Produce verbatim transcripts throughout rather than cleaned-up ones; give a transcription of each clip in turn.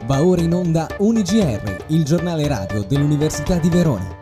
Va ora in onda U N I G R, il giornale radio dell'Università di Verona.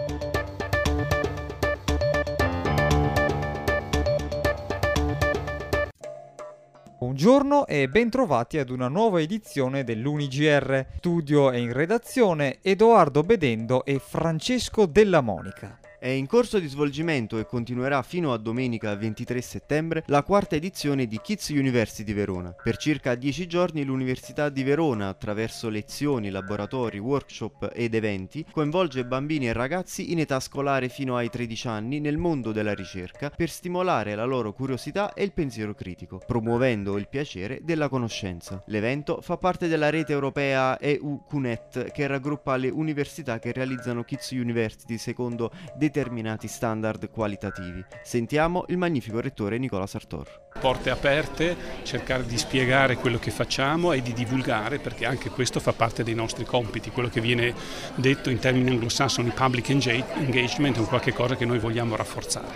Buongiorno e bentrovati ad una nuova edizione dell'U N I G R. Studio e in redazione Edoardo Bedendo e Francesco Della Monica. È in corso di svolgimento e continuerà fino a domenica ventitré settembre la quarta edizione di Kids University Verona. Per circa dieci giorni l'Università di Verona, attraverso lezioni, laboratori, workshop ed eventi, coinvolge bambini e ragazzi in età scolare fino ai tredici anni nel mondo della ricerca per stimolare la loro curiosità e il pensiero critico, promuovendo il piacere della conoscenza. L'evento fa parte della rete europea E U Q Net, che raggruppa le università che realizzano Kids University secondo determinati standard qualitativi. Sentiamo il magnifico rettore Nicola Sartor. Porte aperte, cercare di spiegare quello che facciamo e di divulgare, perché anche questo fa parte dei nostri compiti. Quello che viene detto in termini anglosassoni public engagement è un qualche cosa che noi vogliamo rafforzare.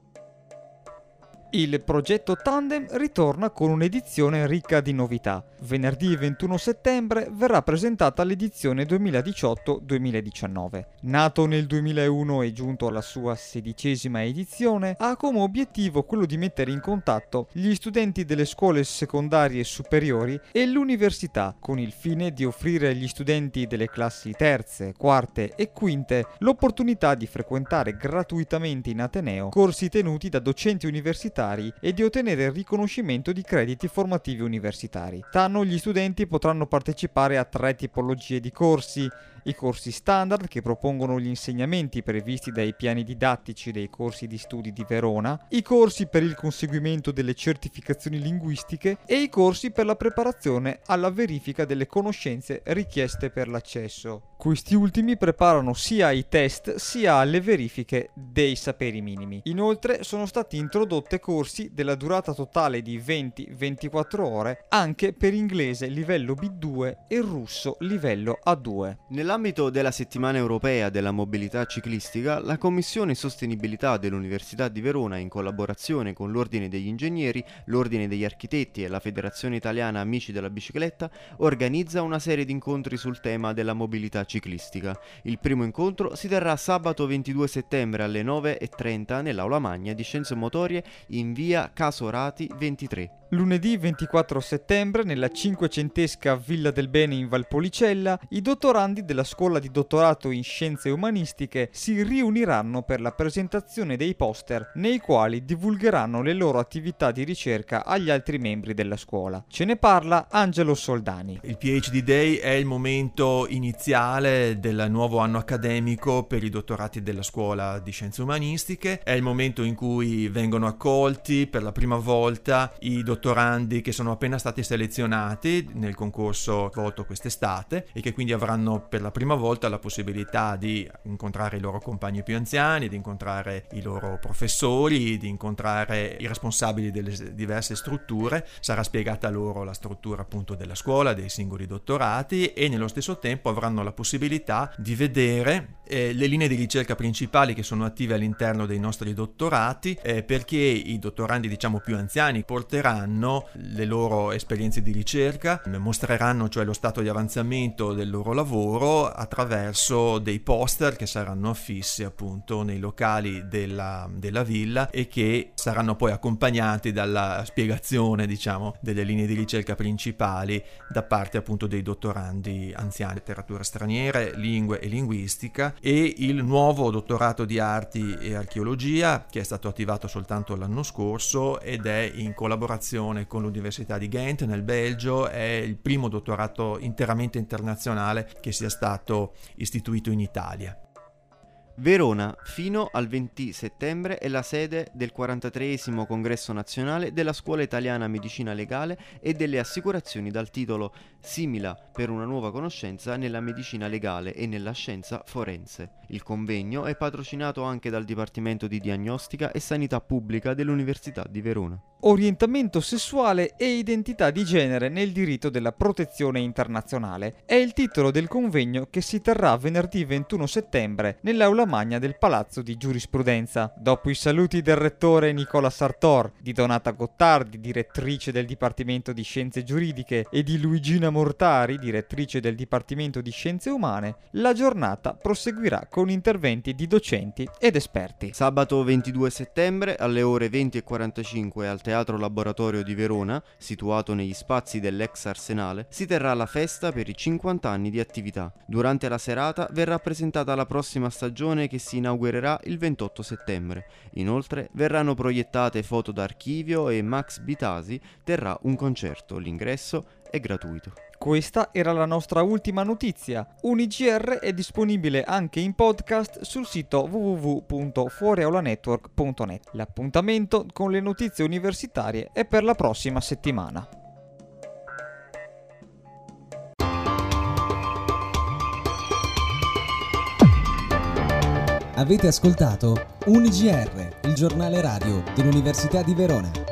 Il progetto Tandem ritorna con un'edizione ricca di novità. Venerdì ventuno settembre verrà presentata l'edizione duemiladiciotto duemiladiciannove. Nato nel duemilauno e giunto alla sua sedicesima edizione, ha come obiettivo quello di mettere in contatto gli studenti delle scuole secondarie superiori e l'università, con il fine di offrire agli studenti delle classi terze, quarte e quinte l'opportunità di frequentare gratuitamente in Ateneo corsi tenuti da docenti universitari e di ottenere il riconoscimento di crediti formativi universitari. Quest'anno gli studenti potranno partecipare a tre tipologie di corsi: i corsi standard, che propongono gli insegnamenti previsti dai piani didattici dei corsi di studi di Verona, i corsi per il conseguimento delle certificazioni linguistiche e i corsi per la preparazione alla verifica delle conoscenze richieste per l'accesso. Questi ultimi preparano sia ai test sia alle verifiche dei saperi minimi. Inoltre sono stati introdotte corsi della durata totale di venti ventiquattro ore anche per inglese livello B due e russo livello A due. Nell'ambito della settimana europea della mobilità ciclistica, la Commissione Sostenibilità dell'Università di Verona, in collaborazione con l'Ordine degli Ingegneri, l'Ordine degli Architetti e la Federazione Italiana Amici della Bicicletta, organizza una serie di incontri sul tema della mobilità ciclistica. Il primo incontro si terrà sabato ventidue settembre alle nove e trenta nell'Aula Magna di Scienze Motorie in via Casorati ventitré. Lunedì ventiquattro settembre, nella cinquecentesca Villa del Bene in Valpolicella, i dottorandi della Scuola di Dottorato in Scienze Umanistiche si riuniranno per la presentazione dei poster nei quali divulgheranno le loro attività di ricerca agli altri membri della scuola. Ce ne parla Angelo Soldani. Il PhD Day è il momento iniziale del nuovo anno accademico per i dottorati della Scuola di Scienze Umanistiche. È il momento in cui vengono accolti per la prima volta i dottorati dottorandi che sono appena stati selezionati nel concorso svolto quest'estate e che quindi avranno per la prima volta la possibilità di incontrare i loro compagni più anziani, di incontrare i loro professori, di incontrare i responsabili delle diverse strutture. Sarà spiegata loro la struttura appunto della scuola, dei singoli dottorati, e nello stesso tempo avranno la possibilità di vedere eh, le linee di ricerca principali che sono attive all'interno dei nostri dottorati, eh, perché i dottorandi diciamo più anziani porteranno le loro esperienze di ricerca, mostreranno cioè lo stato di avanzamento del loro lavoro attraverso dei poster che saranno affissi appunto nei locali della, della villa e che saranno poi accompagnati dalla spiegazione diciamo delle linee di ricerca principali da parte appunto dei dottorandi anziani, letterature straniere, lingue e linguistica, e il nuovo dottorato di arti e archeologia che è stato attivato soltanto l'anno scorso ed è in collaborazione con l'Università di Ghent nel Belgio. È il primo dottorato interamente internazionale che sia stato istituito in Italia. Verona, fino al venti settembre, è la sede del quarantatreesimo Congresso Nazionale della Scuola Italiana Medicina Legale e delle Assicurazioni dal titolo Simila per una nuova conoscenza nella medicina legale e nella scienza forense. Il convegno è patrocinato anche dal Dipartimento di Diagnostica e Sanità Pubblica dell'Università di Verona. orientamento sessuale e identità di genere nel diritto della protezione internazionale. È il titolo del convegno che si terrà venerdì ventuno settembre nell'aula magna del Palazzo di Giurisprudenza. Dopo i saluti del rettore Nicola Sartor, di Donata Gottardi, direttrice del Dipartimento di Scienze Giuridiche, e di Luigina Mortari, direttrice del Dipartimento di Scienze Umane, la giornata proseguirà con interventi di docenti ed esperti. Sabato ventidue settembre alle ore venti e quarantacinque al Teatro Laboratorio di Verona, situato negli spazi dell'ex Arsenale, si terrà la festa per i cinquanta anni di attività. Durante la serata verrà presentata la prossima stagione che si inaugurerà il ventotto settembre. Inoltre verranno proiettate foto d'archivio e Max Bitasi terrà un concerto. L'ingresso è gratuito. Questa era la nostra ultima notizia. UniGR è disponibile anche in podcast sul sito w w w punto fuoriaulanetwork punto net. L'appuntamento con le notizie universitarie è per la prossima settimana. Avete ascoltato UniGR, il giornale radio dell'Università di Verona.